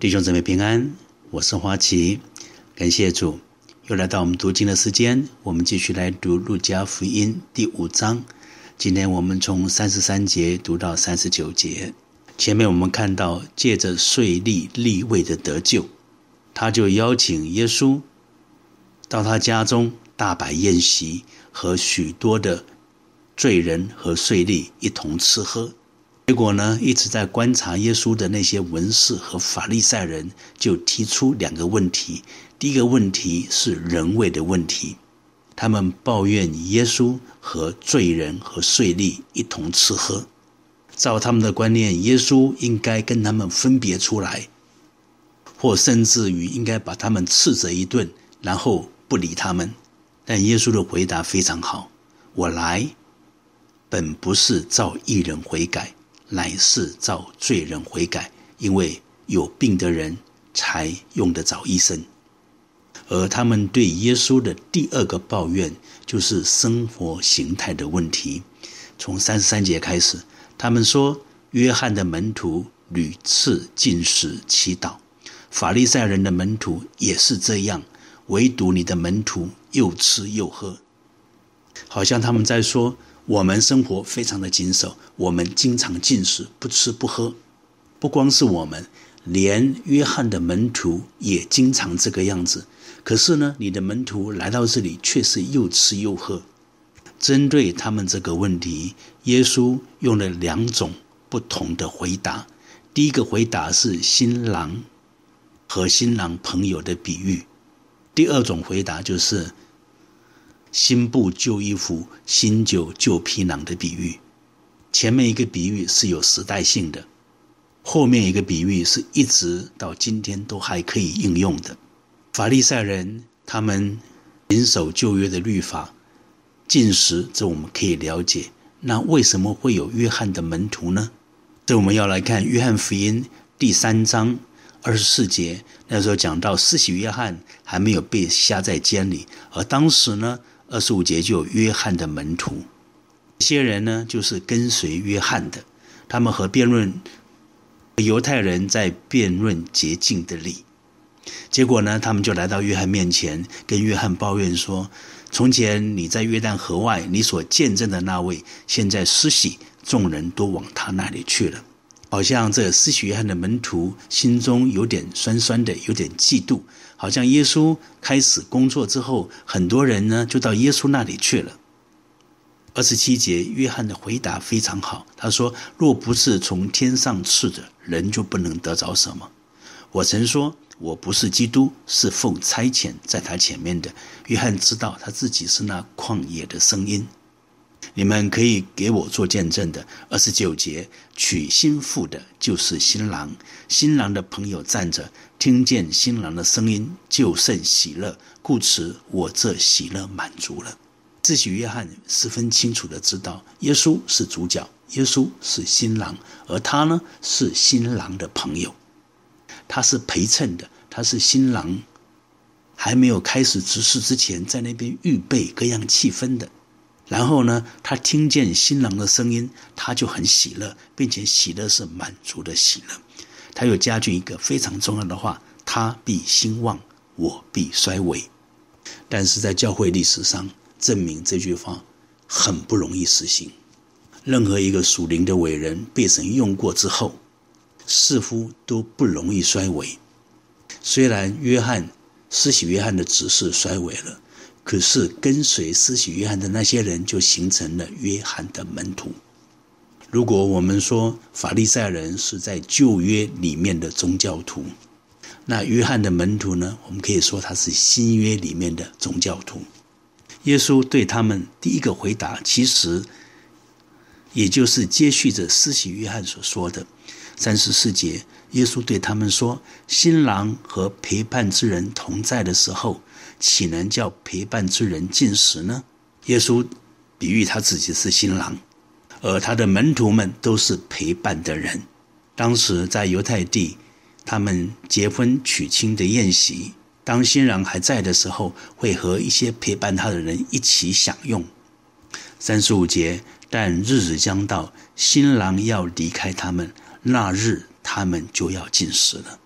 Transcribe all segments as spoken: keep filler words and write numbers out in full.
弟兄姊妹平安，我是花旗，感谢主，又来到我们读经的时间，我们继续来读路加福音第五章。今天我们从三十三节读到三十九节。前面我们看到借着税吏利未的得救，他就邀请耶稣到他家中大摆宴席，和许多的罪人和税吏一同吃喝。结果呢，一直在观察耶稣的那些文士和法利赛人，就提出两个问题。第一个问题是人味的问题，他们抱怨耶稣和罪人和税吏一同吃喝。照他们的观念，耶稣应该跟他们分别出来，或甚至于应该把他们斥责一顿，然后不理他们。但耶稣的回答非常好，我来本不是召义人悔改，乃是召罪人悔改，因为有病的人才用得着医生。而他们对耶稣的第二个抱怨就是生活形态的问题。从三十三节开始，他们说约翰的门徒屡次禁食祈祷，法利赛人的门徒也是这样，唯独你的门徒又吃又喝。好像他们在说，我们生活非常的谨守，我们经常禁食，不吃不喝。不光是我们，连约翰的门徒也经常这个样子。可是呢，你的门徒来到这里却是又吃又喝。针对他们这个问题，耶稣用了两种不同的回答。第一个回答是新郎和新郎朋友的比喻，第二种回答就是新布旧衣服，新酒旧皮囊的比喻。前面一个比喻是有时代性的，后面一个比喻是一直到今天都还可以应用的。法利赛人他们谨守旧约的律法，禁食，这我们可以了解。那为什么会有约翰的门徒呢？这我们要来看约翰福音第三章二十四节，那时候讲到施洗约翰还没有被下在监里，而当时呢二十五节就有约翰的门徒。这些人呢就是跟随约翰的，他们和辩论犹太人在辩论洁净的理。结果呢，他们就来到约翰面前，跟约翰抱怨说，从前你在约旦河外你所见证的那位，现在施洗，众人都往他那里去了。好像这施洗约翰的门徒心中有点酸酸的，有点嫉妒，好像耶稣开始工作之后，很多人呢就到耶稣那里去了。二十七节，约翰的回答非常好，他说，若不是从天上赐的，人就不能得着什么。我曾说我不是基督，是奉差遣在他前面的。约翰知道他自己是那旷野的声音，你们可以给我做见证的。二十九节，娶新妇的就是新郎，新郎的朋友站着，听见新郎的声音，就甚喜乐，故此我这喜乐满足了。施洗约翰十分清楚的知道，耶稣是主角，耶稣是新郎，而他呢是新郎的朋友，他是陪衬的，他是新郎还没有开始执事之前在那边预备各样气氛的。然后呢，他听见新郎的声音，他就很喜乐，并且喜乐是满足的喜乐。他又加句一个非常重要的话，他必兴旺，我必衰微。但是在教会历史上证明这句话很不容易实行。任何一个属灵的伟人被神用过之后，似乎都不容易衰微。虽然约翰施洗约翰的指示衰微了，可是跟随施洗约翰的那些人就形成了约翰的门徒。如果我们说法利赛人是在旧约里面的宗教徒，那约翰的门徒呢，我们可以说他是新约里面的宗教徒。耶稣对他们第一个回答，其实也就是接续着施洗约翰所说的。三十四节，耶稣对他们说，新郎和陪伴之人同在的时候，岂能叫陪伴之人进食呢？耶稣比喻他自己是新郎，而他的门徒们都是陪伴的人。当时在犹太地，他们结婚娶亲的宴席，当新郎还在的时候，会和一些陪伴他的人一起享用。三十五节，但日子将到，新郎要离开他们，那日他们就要进食了。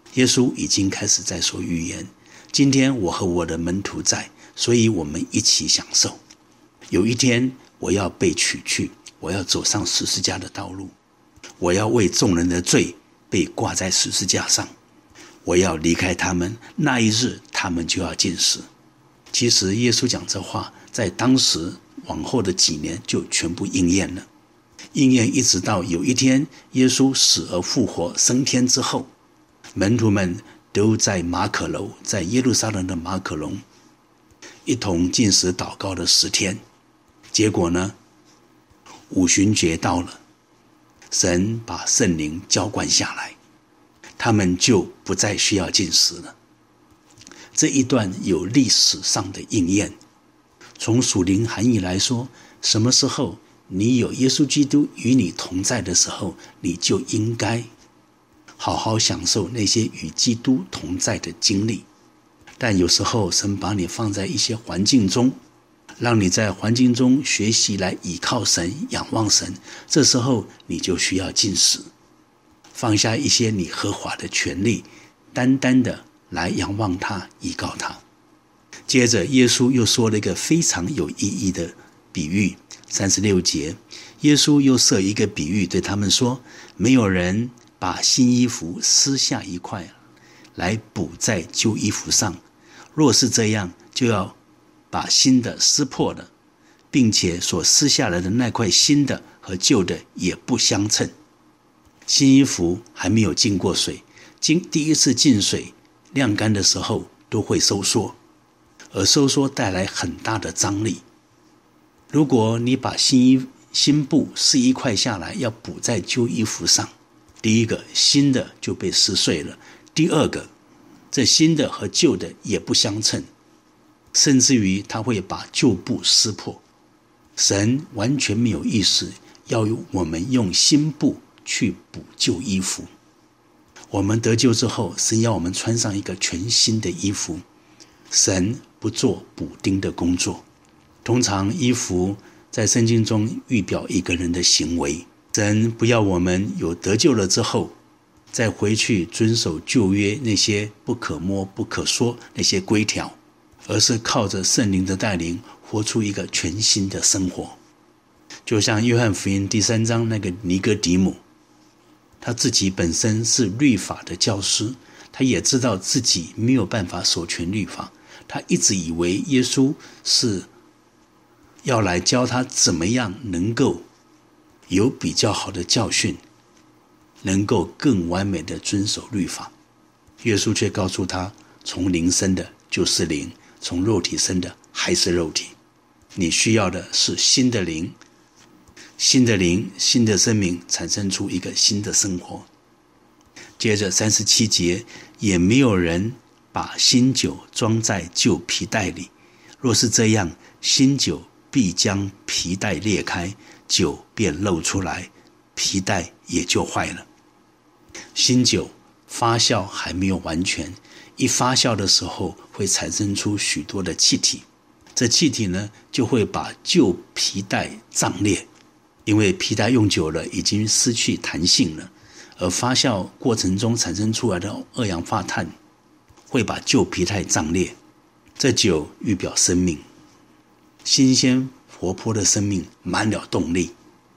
耶稣已经开始在说预言，今天我和我的门徒在，所以我们一起享受。有一天我要被取去，我要走上十字架的道路，我要为众人的罪被挂在十字架上，我要离开他们，那一日他们就要尽死。其实耶稣讲这话在当时往后的几年就全部应验了，应验一直到有一天耶稣死而复活升天之后，门徒们都在马可楼，在耶路撒冷的马可楼一同禁食祷告了十天。结果呢，五旬节到了，神把圣灵浇灌下来，他们就不再需要禁食了。这一段有历史上的应验。从属灵含义来说，什么时候你有耶稣基督与你同在的时候，你就应该好好享受那些与基督同在的经历。但有时候神把你放在一些环境中，让你在环境中学习来倚靠神，仰望神，这时候你就需要禁食，放下一些你合法的权利，单单的来仰望他，依靠他。接着耶稣又说了一个非常有意义的比喻，三十六节，耶稣又设一个比喻对他们说，没有人把新衣服撕下一块来补在旧衣服上，若是这样，就要把新的撕破了，并且所撕下来的那块新的和旧的也不相称。新衣服还没有浸过水，经第一次浸水晾干的时候都会收缩，而收缩带来很大的张力。如果你把新衣新布撕一块下来要补在旧衣服上，第一个新的就被撕碎了，第二个这新的和旧的也不相称，甚至于他会把旧布撕破。神完全没有意思要我们用新布去补旧衣服。我们得救之后，神要我们穿上一个全新的衣服，神不做补丁的工作。通常衣服在圣经中预表一个人的行为，神不要我们有得救了之后再回去遵守旧约那些不可摸不可说那些规条，而是靠着圣灵的带领活出一个全新的生活。就像约翰福音第三章那个尼哥底母，他自己本身是律法的教师，他也知道自己没有办法守全律法，他一直以为耶稣是要来教他怎么样能够有比较好的教训，能够更完美的遵守律法。耶稣却告诉他，从灵生的就是灵，从肉体生的还是肉体，你需要的是新的灵，新的灵，新的生命，产生出一个新的生活。接着三十七节，也没有人把新酒装在旧皮袋里，若是这样，新酒必将皮袋裂开，酒便漏出来，皮袋也就坏了。新酒发酵还没有完全，一发酵的时候会产生出许多的气体，这气体呢就会把旧皮袋胀裂，因为皮带用久了已经失去弹性了，而发酵过程中产生出来的二氧化碳会把旧皮带胀裂。这酒预表生命，新鲜活泼的生命，满了动力。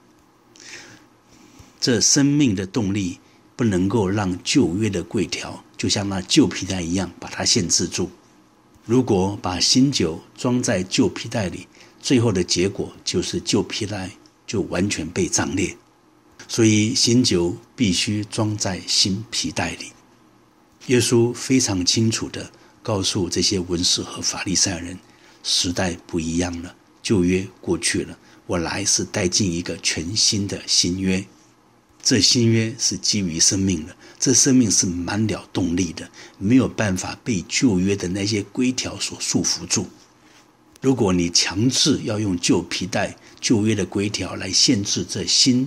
这生命的动力不能够让旧约的规条就像那旧皮带一样把它限制住。如果把新酒装在旧皮带里，最后的结果就是旧皮带就完全被胀裂。所以新酒必须装在新皮带里。耶稣非常清楚地告诉这些文士和法利赛人，时代不一样了，旧约过去了，我来是带进一个全新的新约。这新约是基于生命的，这生命是满了动力的，没有办法被旧约的那些规条所束缚住。如果你强制要用旧皮带、旧约的规条来限制这新，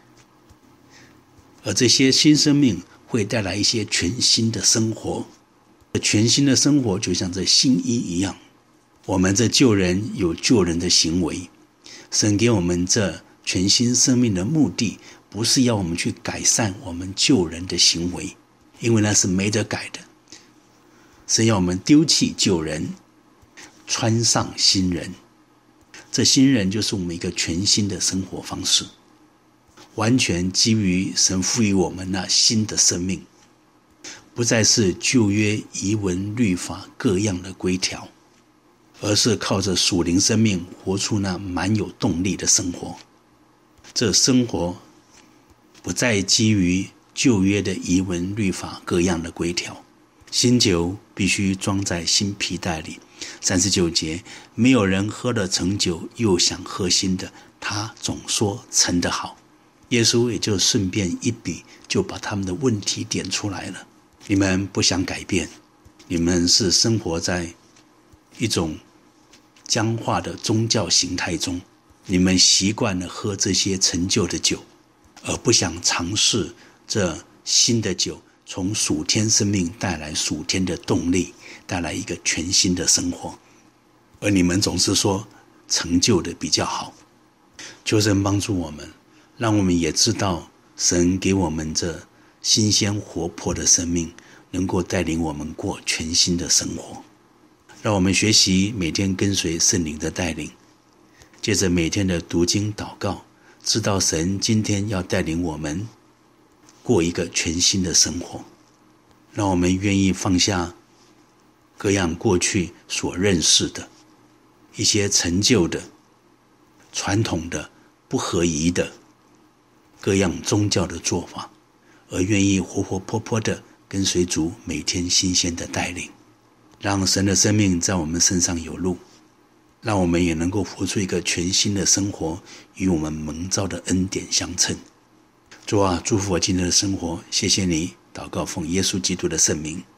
而这些新生命会带来一些全新的生活。全新的生活就像这新衣一样，我们这旧人有旧人的行为，神给我们这全新生命的目的不是要我们去改善我们旧人的行为， 因为那是没得改的。神要我们丢弃旧人，穿上新人。这新人就是我们一个全新的生活方式，完全基于神赋予我们那新的生命，不再是旧约遗文律法各样的规条，而是靠着属灵生命活出那满有动力的生活。这生活不再基于旧约的遗文律法各样的规条，新酒必须装在新皮袋里。三十九节，没有人喝了陈酒又想喝新的，他总说陈的好。耶稣也就顺便一笔就把他们的问题点出来了。你们不想改变，你们是生活在一种僵化的宗教形态中，你们习惯了喝这些陈旧的酒，而不想尝试这新的酒从属天生命带来属天的动力，带来一个全新的生活。而你们总是说陈旧的比较好。求神帮助我们，让我们也知道神给我们这新鲜活泼的生命，能够带领我们过全新的生活。让我们学习每天跟随圣灵的带领，借着每天的读经祷告，知道神今天要带领我们过一个全新的生活。让我们愿意放下各样过去所认识的一些陈旧的、传统的、不合宜的各样宗教的做法，而愿意活活泼泼的跟随主每天新鲜的带领，让神的生命在我们身上有路，让我们也能够活出一个全新的生活，与我们蒙召的恩典相称。主啊，祝福我今天的生活，谢谢你。祷告奉耶稣基督的圣名。